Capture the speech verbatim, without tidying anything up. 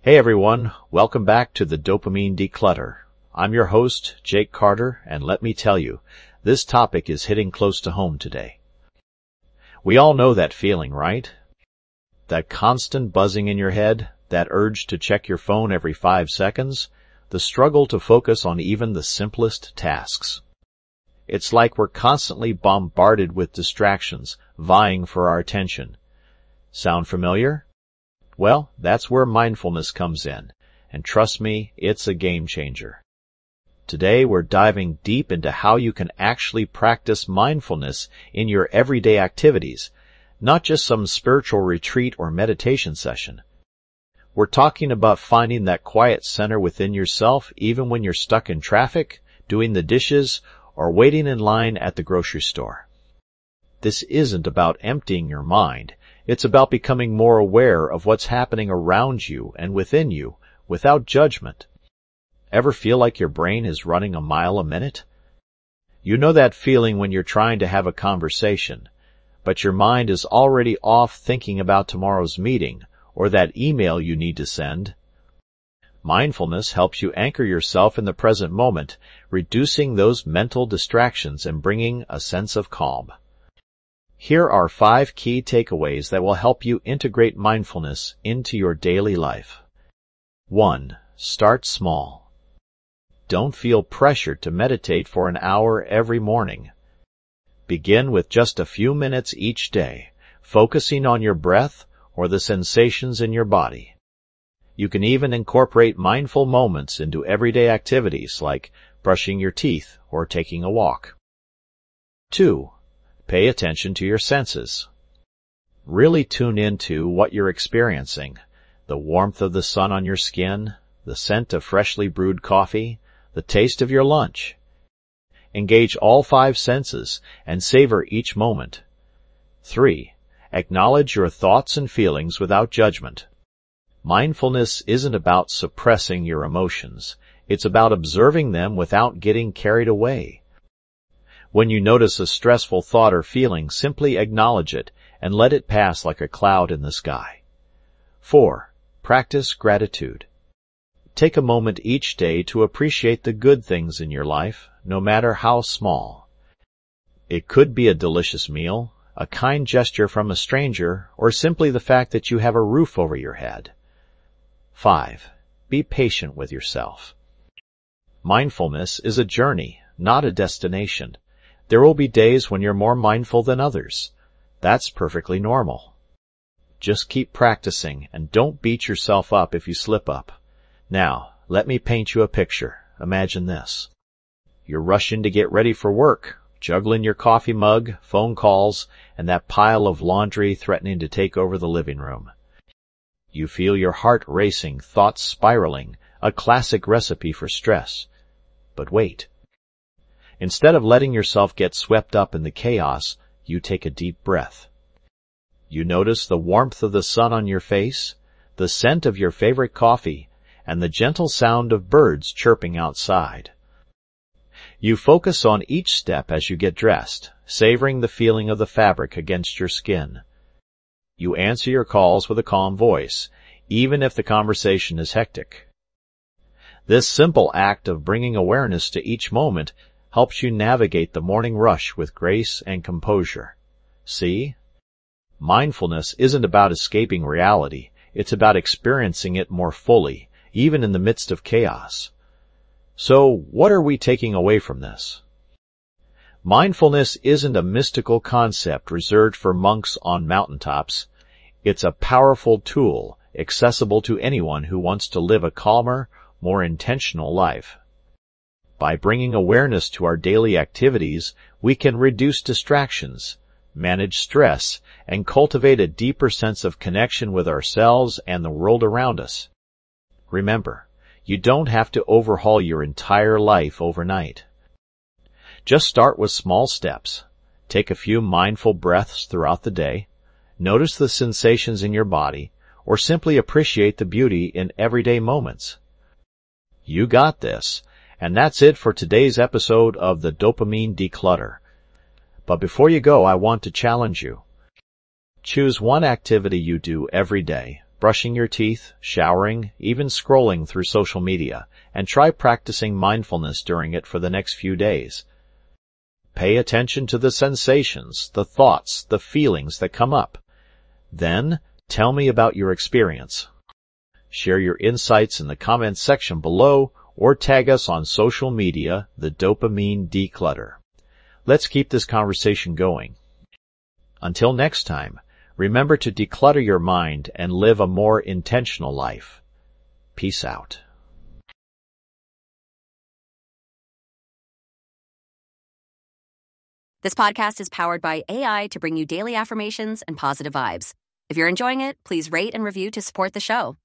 Hey everyone, welcome back to the Dopamine Declutter. I'm your host, Jake Carter, and let me tell you, this topic is hitting close to home today. We all know that feeling, right? That constant buzzing in your head, that urge to check your phone every five seconds, the struggle to focus on even the simplest tasks. It's like we're constantly bombarded with distractions, vying for our attention. Sound familiar? Well, that's where mindfulness comes in, and trust me, it's a game changer. Today we're diving deep into how you can actually practice mindfulness in your everyday activities, not just some spiritual retreat or meditation session. We're talking about finding that quiet center within yourself even when you're stuck in traffic, doing the dishes, or waiting in line at the grocery store. This isn't about emptying your mind. It's about becoming more aware of what's happening around you and within you without judgment. Ever feel like your brain is running a mile a minute? You know that feeling when you're trying to have a conversation, but your mind is already off thinking about tomorrow's meeting or that email you need to send. Mindfulness helps you anchor yourself in the present moment, reducing those mental distractions and bringing a sense of calm. Here are five key takeaways that will help you integrate mindfulness into your daily life. One. Start small. Don't feel pressured to meditate for an hour every morning. Begin with just a few minutes each day, focusing on your breath or the sensations in your body. You can even incorporate mindful moments into everyday activities like brushing your teeth or taking a walk. Two. Pay attention to your senses. Really tune into what you're experiencing, the warmth of the sun on your skin, the scent of freshly brewed coffee, the taste of your lunch. Engage all five senses and savor each moment. Three. Acknowledge your thoughts and feelings without judgment. Mindfulness isn't about suppressing your emotions. It's about observing them without getting carried away. When you notice a stressful thought or feeling, simply acknowledge it and let it pass like a cloud in the sky. Four. Practice gratitude. Take a moment each day to appreciate the good things in your life, no matter how small. It could be a delicious meal, a kind gesture from a stranger, or simply the fact that you have a roof over your head. Five. Be patient with yourself. Mindfulness is a journey, not a destination. There will be days when you're more mindful than others. That's perfectly normal. Just keep practicing and don't beat yourself up if you slip up. Now, let me paint you a picture. Imagine this. You're rushing to get ready for work, juggling your coffee mug, phone calls, and that pile of laundry threatening to take over the living room. You feel your heart racing, thoughts spiraling, a classic recipe for stress. But wait. Instead of letting yourself get swept up in the chaos, you take a deep breath. You notice the warmth of the sun on your face, the scent of your favorite coffee, and the gentle sound of birds chirping outside. You focus on each step as you get dressed, savoring the feeling of the fabric against your skin. You answer your calls with a calm voice, even if the conversation is hectic. This simple act of bringing awareness to each moment helps you navigate the morning rush with grace and composure. See? Mindfulness isn't about escaping reality. It's about experiencing it more fully, even in the midst of chaos. So, what are we taking away from this? Mindfulness isn't a mystical concept reserved for monks on mountaintops. It's a powerful tool, accessible to anyone who wants to live a calmer, more intentional life. By bringing awareness to our daily activities, we can reduce distractions, manage stress, and cultivate a deeper sense of connection with ourselves and the world around us. Remember, you don't have to overhaul your entire life overnight. Just start with small steps. Take a few mindful breaths throughout the day, notice the sensations in your body, or simply appreciate the beauty in everyday moments. You got this. And that's it for today's episode of the Dopamine Declutter. But before you go, I want to challenge you. Choose one activity you do every day, brushing your teeth, showering, even scrolling through social media, and try practicing mindfulness during it for the next few days. Pay attention to the sensations, the thoughts, the feelings that come up. Then, tell me about your experience. Share your insights in the comments section below or tag us on social media, The Dopamine Declutter. Let's keep this conversation going. Until next time, remember to declutter your mind and live a more intentional life. Peace out. This podcast is powered by A I to bring you daily affirmations and positive vibes. If you're enjoying it, please rate and review to support the show.